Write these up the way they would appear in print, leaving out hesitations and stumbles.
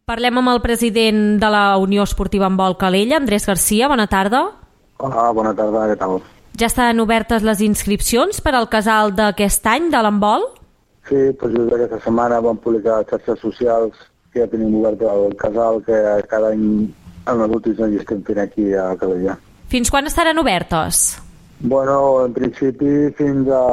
Parlem amb el president de la Unió Esportiva Handbol Calella, Andrés Garcia. Bona tarda. Hola, bona tarda, què tal? Ja estan obertes les inscripcions per al casal d'aquest any de l'handbol? Sí, tot just aquesta setmana vam publicar a les xarxes socials que ja tenim obert el casal, que cada any en els últims anys estem fent aquí a Calella. Fins quan estaran obertes? Bueno, en principi fins a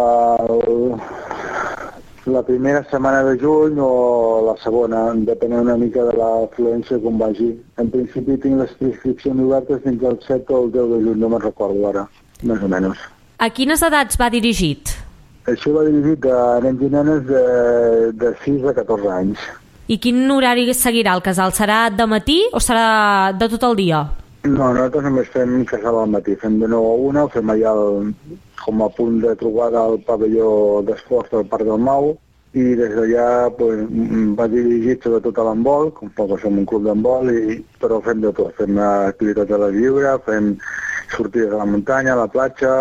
la primera setmana de juny o la segona, depenent una mica de l'afluència com vagi. En principi tinc les inscripcions obertes fins al 7 o el 10 de juny, no me'n recordo ara, més o menys. A quines edats va dirigit? Això va dirigit a nens i nenes de 6 a 14 anys. I quin horari seguirà el casal? Serà de matí o serà de tot el dia? No, nosaltres només fem casal al matí, fem de 9 a 1, ho fem allà com a punt de trobada al pavelló d'esports del Parc del Mau, i des d'allà va dirigit sobretot a l'handbol, com que som un club d'handbol, però fem de tot, fem activitats a l'aire lliure, fem sortides a la muntanya, a la platja,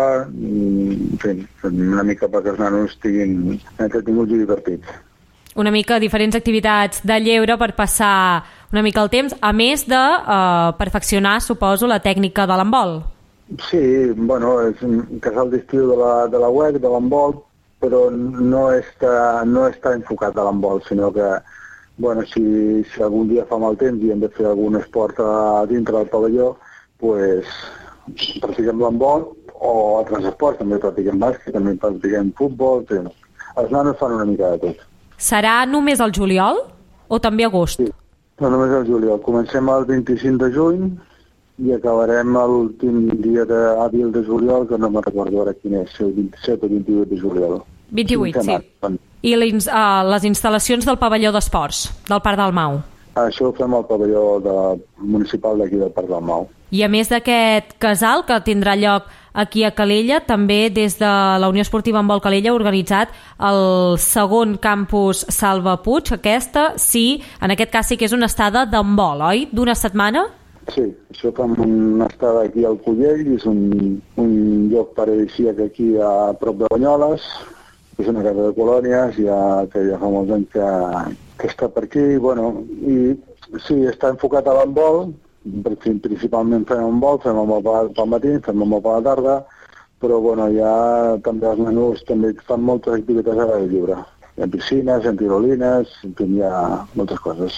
fem una mica perquè els nanos estiguin entretinguts i divertits. Una mica diferents activitats de lleure per passar una mica el temps, a més de perfeccionar, suposo, la tècnica de l'handbol. Sí, bueno, és un casal d'estiu de la UEC, de l'handbol, però no està enfocat a l'handbol, sinó que, bueno, si algun dia fa mal temps i hem de fer algun esport a dintre del pavelló, doncs practiquem l'handbol o altres esports, també practiquem bàsquet, també practiquem futbol, els nanos fan una mica de tot. Serà només al juliol o també agost? Sí, no només al juliol. Comencem el 25 de juny i acabarem l'últim dia hàbil de juliol, que no me'n recordo ara quin és, el 27 o 28 de juliol. 28, sí. I les instal·lacions del pavelló d'esports, del Parc del Mau? Això ho fem al pavelló municipal d'aquí del Parc del Mau. I a més d'aquest casal que tindrà lloc aquí a Calella, també des de la Unió Esportiva Handbol Calella ha organitzat el segon campus Salva Puig. Aquesta, sí, en aquest cas sí que és una estada d'handbol, oi? D'una setmana? Sí, això fem una estada aquí al Collell, és un lloc paradisíac aquí a prop de Banyoles, és una casa de colònies, que ja fa molts anys que està per aquí, i sí, està enfocat a l'handbol, principalment fem handbol, fem handbol pel matí, fem handbol per la tarda, però ja també els menús també fan moltes activitats a l'aire lliure. Hi ha piscines, hi ha tirolines, hi ha moltes coses.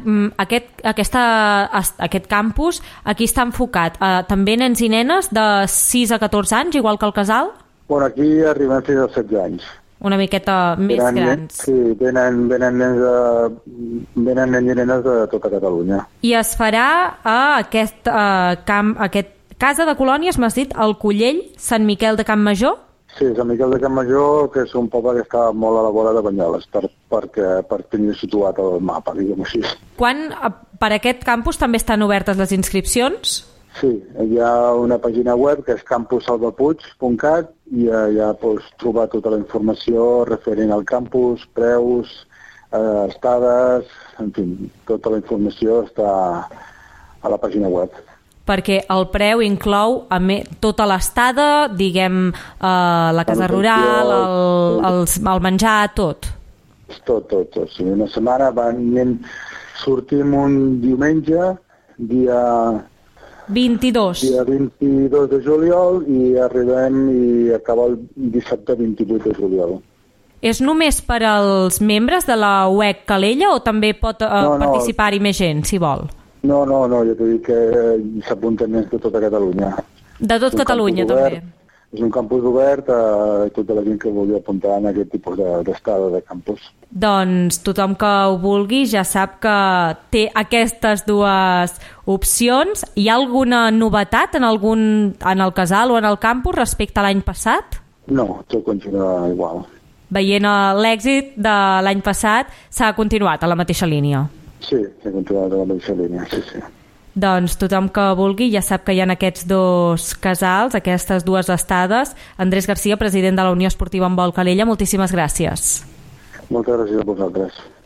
Aquest campus aquí està enfocat també nens i nenes de 6 a 14 anys, igual que el casal? Aquí arribem fins als 16 anys. Una miqueta més grans. Sí, venen nens i nenes de tota Catalunya. I es farà a aquest casa de colònies, m'has dit, al Collell, Sant Miquel de Campmajor? Sí, Sant Miquel de Campmajor, que és un poble que està molt a la vora de Banyoles, per tenir situat el mapa, diguem així. Per aquest campus també estan obertes les inscripcions? Sí, hi ha una pàgina web que és campussalvapuig.cat i allà pots trobar tota la informació referent al campus, preus, estades, en fi, tota la informació està a la pàgina web. Perquè el preu inclou tota l'estada, diguem, la casa rural, el menjar, tot. Tot. Sí, una setmana sortim un diumenge, dia 22 de juliol i arribem i acaba el dissabte 28 de juliol. És només per als membres de la UEC Calella o també pot participar-hi més gent, si vol? No, jo t'he dit que s'apunten nens de tota Catalunya. De tot Catalunya, també? És un campus obert a tota la gent que vulgui apuntar en aquest tipus d'estada de campus. Doncs tothom que ho vulgui ja sap que té aquestes dues opcions. Hi ha alguna novetat en el casal o en el campus respecte a l'any passat? No, tot continua igual. Veient l'èxit de l'any passat, s'ha continuat a la mateixa línia? Sí, s'ha continuat a la mateixa línia, sí. Doncs tothom que vulgui ja sap que hi ha aquests dos casals, aquestes dues estades. Andrés Garcia, president de la Unió Esportiva Handbol Calella, moltíssimes gràcies. Moltes gràcies a vosaltres.